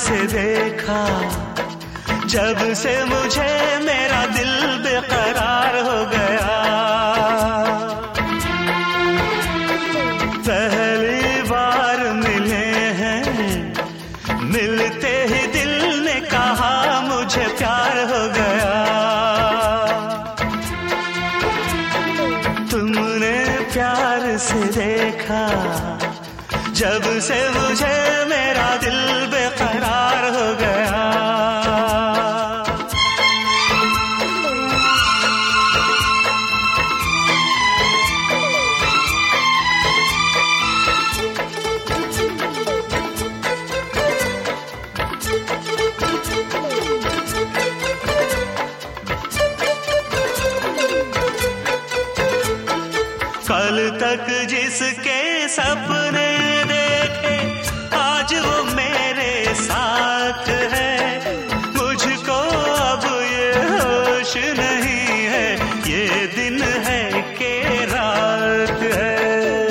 से देखा, जब से मुझे मेरा दिल बेकरार हो गया। पहली बार मिले हैं, मिलते ही दिल ने कहा मुझे प्यार हो गया। तुमने प्यार से देखा, जब से मुझे मेरा दिल बेकरार हो गया। कल तक जिसके सपने देखे, आज वो मेरे साथ है। मुझको अब ये होश नहीं है, ये दिन है कि रात है।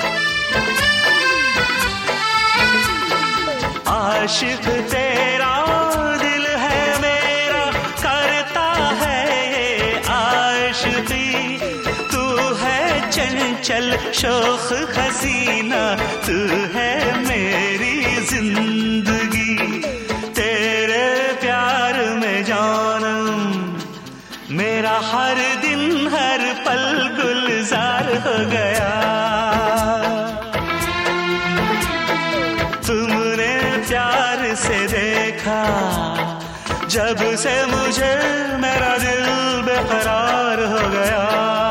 आशिक तेरा दिल है मेरा, करता है ये आशिकी। तू है चंचल शोख हसीना, तू है मेरी जिंदगी। तेरे प्यार में जानम, मेरा हर दिन हर पल गुलजार हो गया। तुमने प्यार से देखा, जब से मुझे मेरा दिल बेकरार हो गया।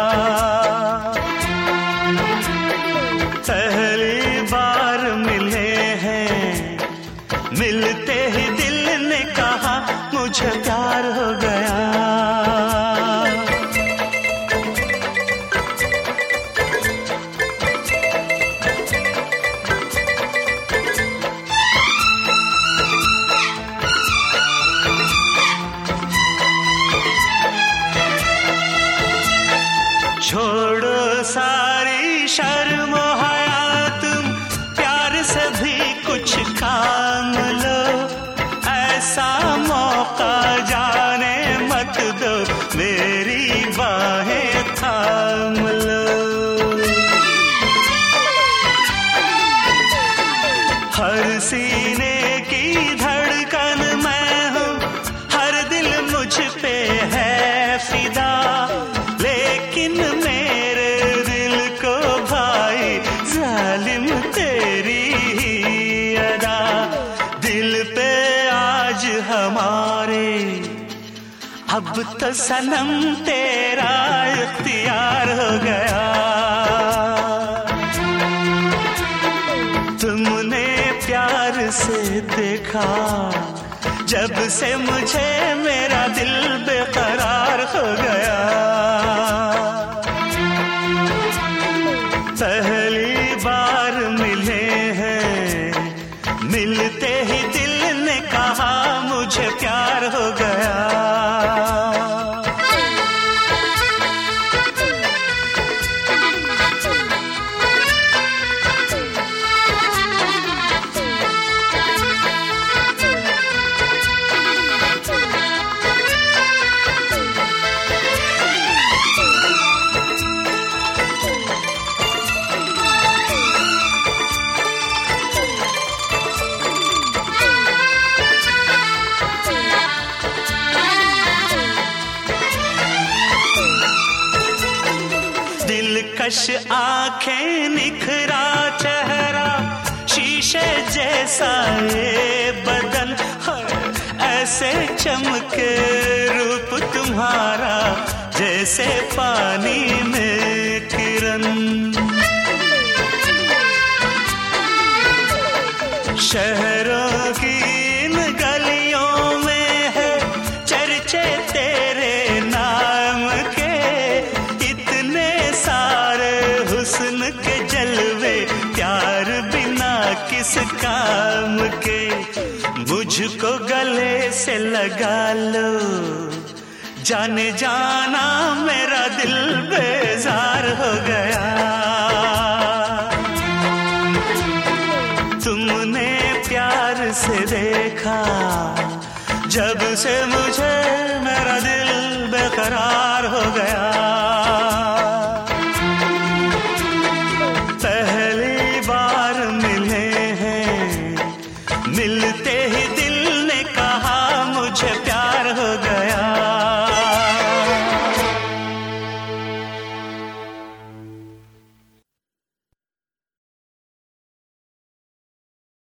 पहली बार मिले हैं, मिलते ही दिल ने कहा मुझे प्यार हो गया। छोड़ो सारी शर्म हया, तुम प्यार से भी कुछ काम लो। ऐसा मौका जाने मत दो, मेरी बाहें थाम लो। हर सीने की धड़कन मैं हूँ, हर दिल मुझ पे है फिदा। लेकिन मेरे दिल को भाई जालिम तेरी ही अदा। दिल पे आज हमारे अब तो सनम तेरा इख्तियार हो गया। तुमने प्यार से देखा, जब से मुझे मेरा दिल बेकरार हो गया। पहली बार मिले हैं, मिलते ही दिल ने कहा मुझे प्यार हो गया। दिलकश आंखें, निखरा चेहरा, शीशे जैसा ये बदन, ऐसे चमके रूप तुम्हारा जैसे पानी में किरण। शहरों की इन गलियों में है चर्चे तेरे नाम के। इतने सारे हुस्न के जलवे, प्यार बिना किस काम के। मुझको गले से लगा लो, जाने जाना मेरा दिल बेजार हो गया। तुमने प्यार से देखा, जब से मुझे मेरा दिल बेकरार हो गया। पहली बार मिले हैं, मिलते ही दिल ने कहा मुझे प्यार हो गया।